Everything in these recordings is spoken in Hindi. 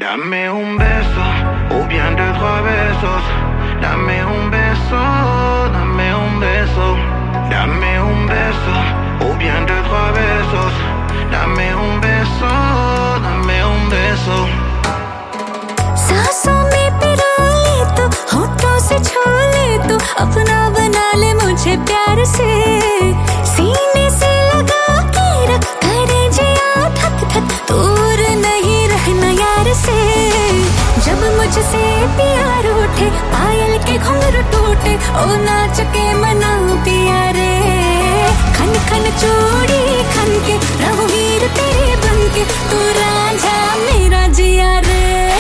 Dame un beso, o bien deux, trois besos. Dame un beso, dame un beso. Dame un beso, o bien deux, trois besos. Dame un beso, dame un beso. सांसों में पिरो ले तो, होठों से छू ले तो, अपना बना ले मुझे प्यार से। सीने से लगा के रख, करे जिया थक थक, दूर नहीं रहना यार से। जब मुझसे प्यार उठे, पायल के घुंघरू टूटे, ओ नाच के मनाऊं पिया रे। खन खन चूड़ी खन के रहूं हीर तेरे बन के, तू रांझा मेरा जिया रे।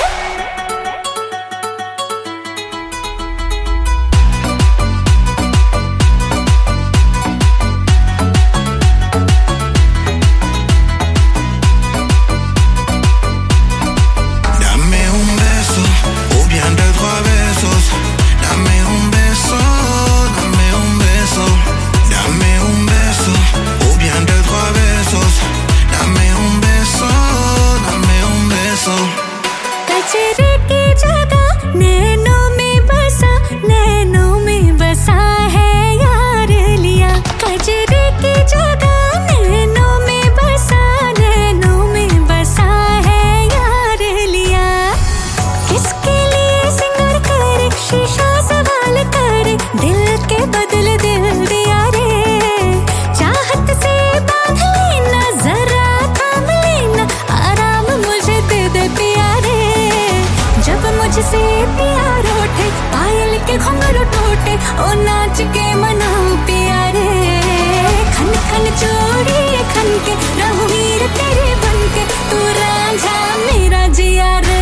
कचरे की जगह नैनों में बसा, नैनों में बसा है यार लिया। कचरे की जगह नैनों में बसा, नैनों में बसा है यार लिया। किसके लिए सिंगार करे, शीशा सवाल करे, दिल के बदले दिल दिया रे। चाहत से बांध लेना, जरा थाम लेना, आराम मुझे दे दे पिया रे। जब मुझसे प्यार उठे, पायल के घुंघरू टूटे, ओ नाच के मनाऊं पिया रे। खन खन चूड़ी खन के रहूं हीर तेरे बन के, तू रांझा मेरा जिया रे।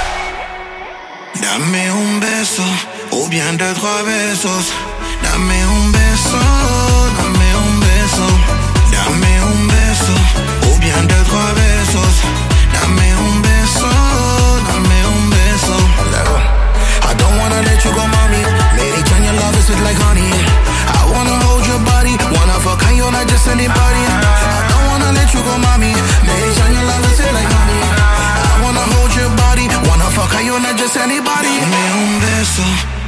Dame un beso, o bien deux, trois besos. Dame un beso, dame un beso. Dame un beso, o bien deux, trois besos. Dame un beso, dame un beso. I don't wanna let you go, mommy. Lady, turn your love is sweet like honey. I wanna hold your body, wanna fuck and you're not just anybody. I don't wanna let you go, mommy. Lady, turn your love is sweet like honey. I wanna hold your body, wanna fuck and you're not just anybody. Dame un beso.